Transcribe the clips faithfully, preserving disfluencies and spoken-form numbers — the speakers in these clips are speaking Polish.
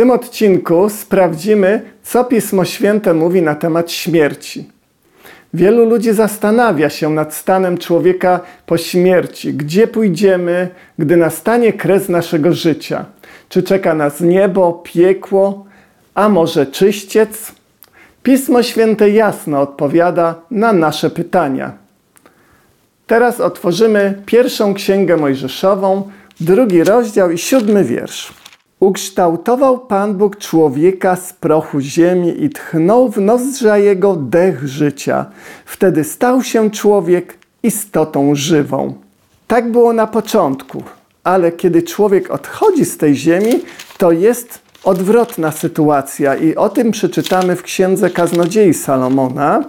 tym odcinku sprawdzimy, co Pismo Święte mówi na temat śmierci. Wielu ludzi zastanawia się nad stanem człowieka po śmierci. Gdzie pójdziemy, gdy nastanie kres naszego życia? Czy czeka nas niebo, piekło, a może czyściec? Pismo Święte jasno odpowiada na nasze pytania. Teraz otworzymy pierwszą Księgę Mojżeszową, drugi rozdział i siódmy wiersz. Ukształtował Pan Bóg człowieka z prochu ziemi i tchnął w nozdrza jego dech życia. Wtedy stał się człowiek istotą żywą. Tak było na początku, ale kiedy człowiek odchodzi z tej ziemi, to jest odwrotna sytuacja i o tym przeczytamy w Księdze Kaznodziei Salomona,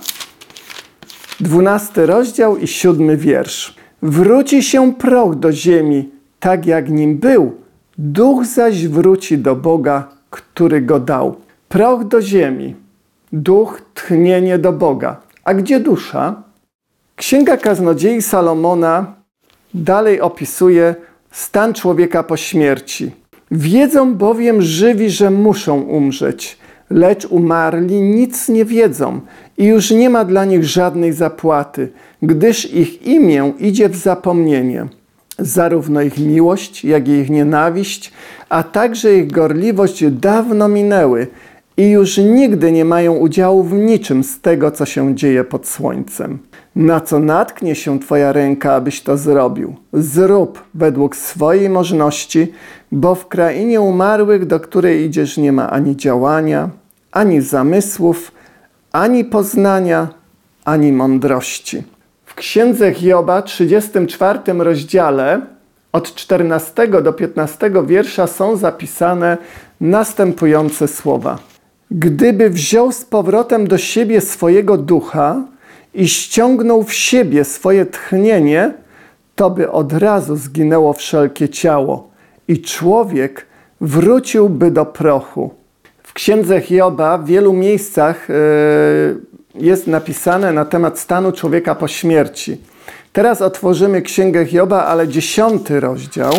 dwunasty rozdział i siódmy wiersz. Wróci się proch do ziemi, tak jak nim był, duch zaś wróci do Boga, który go dał. Proch do ziemi, duch, tchnienie do Boga. A gdzie dusza? Księga Kaznodziei Salomona dalej opisuje stan człowieka po śmierci. Wiedzą bowiem żywi, że muszą umrzeć, lecz umarli nic nie wiedzą i już nie ma dla nich żadnej zapłaty, gdyż ich imię idzie w zapomnienie. Zarówno ich miłość, jak i ich nienawiść, a także ich gorliwość dawno minęły i już nigdy nie mają udziału w niczym z tego, co się dzieje pod słońcem. Na co natknie się Twoja ręka, abyś to zrobił? Zrób według swojej możności, bo w krainie umarłych, do której idziesz, nie ma ani działania, ani zamysłów, ani poznania, ani mądrości. W Księdze Hioba, trzydziestym czwartym rozdziale, od czternastego do piętnastego wiersza są zapisane następujące słowa. Gdyby wziął z powrotem do siebie swojego ducha i ściągnął w siebie swoje tchnienie, to by od razu zginęło wszelkie ciało i człowiek wróciłby do prochu. W Księdze Hioba w wielu miejscach yy, jest napisane na temat stanu człowieka po śmierci. Teraz otworzymy Księgę Hioba, ale dziesiąty rozdział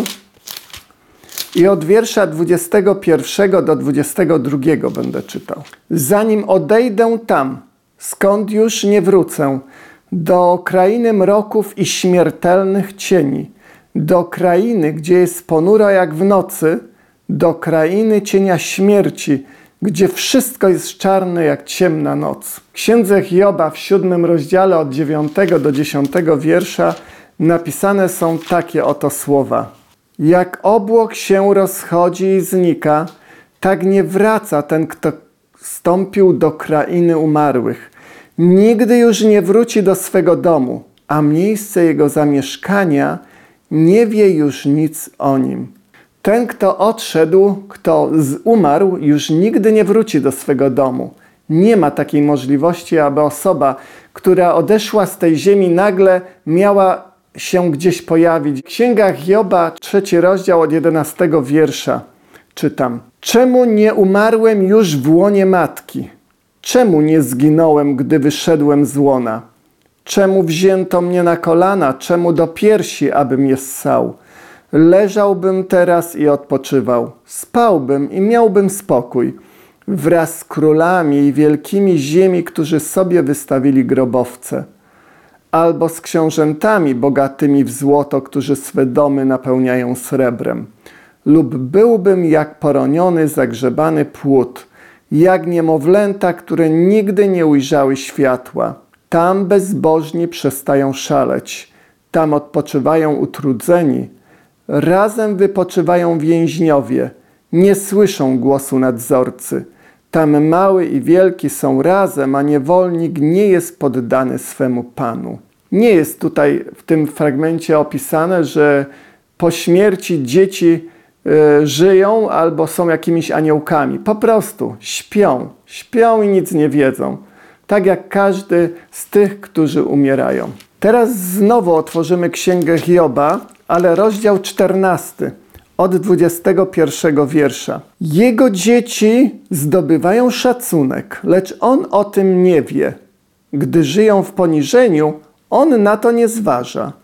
i od wiersza dwudziestego pierwszego do dwudziestego drugiego będę czytał. Zanim odejdę tam, skąd już nie wrócę, do krainy mroków i śmiertelnych cieni, do krainy, gdzie jest ponuro jak w nocy, do krainy cienia śmierci, gdzie wszystko jest czarne jak ciemna noc. W Księdze Hioba w siódmym rozdziale od dziewiątego do dziesiątego wiersza napisane są takie oto słowa. Jak obłok się rozchodzi i znika, tak nie wraca ten, kto wstąpił do krainy umarłych. Nigdy już nie wróci do swego domu, a miejsce jego zamieszkania nie wie już nic o nim. Ten, kto odszedł, kto umarł, już nigdy nie wróci do swego domu. Nie ma takiej możliwości, aby osoba, która odeszła z tej ziemi, nagle miała się gdzieś pojawić. W Księgach Hioba, trzeci rozdział od jedenastego wiersza czytam. Czemu nie umarłem już w łonie matki? Czemu nie zginąłem, gdy wyszedłem z łona? Czemu wzięto mnie na kolana? Czemu do piersi, abym je ssał? Leżałbym teraz i odpoczywał. Spałbym i miałbym spokój. Wraz z królami i wielkimi ziemi, którzy sobie wystawili grobowce. Albo z książętami bogatymi w złoto, którzy swe domy napełniają srebrem. Lub byłbym jak poroniony, zagrzebany płód. Jak niemowlęta, które nigdy nie ujrzały światła. Tam bezbożni przestają szaleć. Tam odpoczywają utrudzeni. Razem wypoczywają więźniowie, nie słyszą głosu nadzorcy. Tam mały i wielki są razem, a niewolnik nie jest poddany swemu panu. Nie jest tutaj w tym fragmencie opisane, że po śmierci dzieci y, żyją albo są jakimiś aniołkami. Po prostu śpią, śpią i nic nie wiedzą. Tak jak każdy z tych, którzy umierają. Teraz znowu otworzymy Księgę Hioba, ale rozdział czternasty, od dwudziestego pierwszego wiersza. Jego dzieci zdobywają szacunek, lecz on o tym nie wie. Gdy żyją w poniżeniu, on na to nie zważa.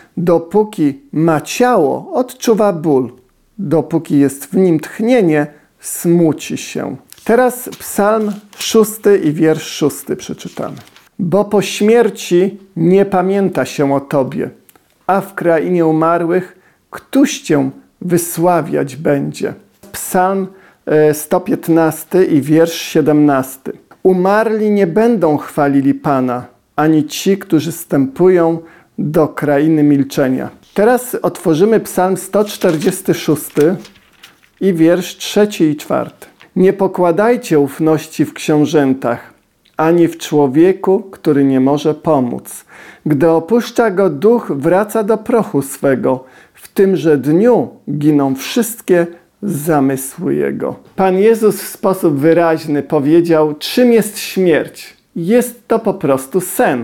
Dopóki ma ciało, odczuwa ból. Dopóki jest w nim tchnienie, smuci się. Teraz psalm szósty i wiersz szósty przeczytamy. Bo po śmierci nie pamięta się o Tobie, a w krainie umarłych któż Cię wysławiać będzie. Psalm sto piętnasty i wiersz siedemnasty. Umarli nie będą chwalili Pana, ani ci, którzy wstępują do krainy milczenia. Teraz otworzymy psalm sto czterdziesty szósty i wiersz trzeci i czwarty. Nie pokładajcie ufności w książętach, ani w człowieku, który nie może pomóc. Gdy opuszcza go duch, wraca do prochu swego. W tymże dniu giną wszystkie zamysły jego. Pan Jezus w sposób wyraźny powiedział, czym jest śmierć. Jest to po prostu sen.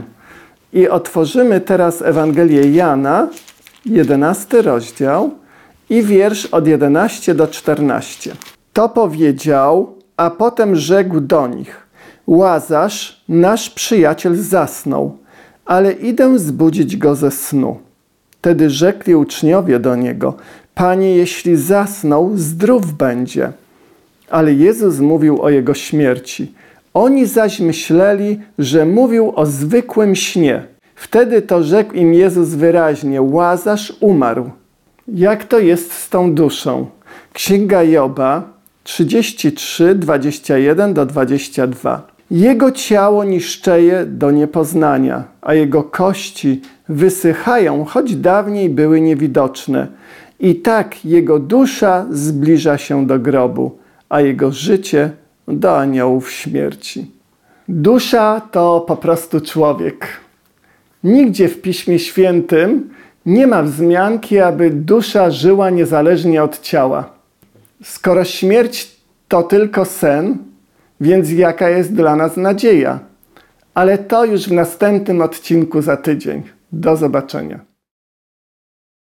I otworzymy teraz Ewangelię Jana, jedenasty rozdział i wiersz od jedenastego do czternastego. To powiedział, a potem rzekł do nich: Łazarz, nasz przyjaciel, zasnął, ale idę zbudzić go ze snu. Wtedy rzekli uczniowie do niego: Panie, jeśli zasnął, zdrów będzie. Ale Jezus mówił o jego śmierci. Oni zaś myśleli, że mówił o zwykłym śnie. Wtedy to rzekł im Jezus wyraźnie: Łazarz umarł. Jak to jest z tą duszą? Księga Joba trzydzieści trzy, dwadzieścia jeden do dwudziestego drugiego. Jego ciało niszczeje do niepoznania, a jego kości wysychają, choć dawniej były niewidoczne. I tak jego dusza zbliża się do grobu, a jego życie do aniołów śmierci. Dusza to po prostu człowiek. Nigdzie w Piśmie Świętym nie ma wzmianki, aby dusza żyła niezależnie od ciała. Skoro śmierć to tylko sen, więc jaka jest dla nas nadzieja? Ale to już w następnym odcinku za tydzień. Do zobaczenia.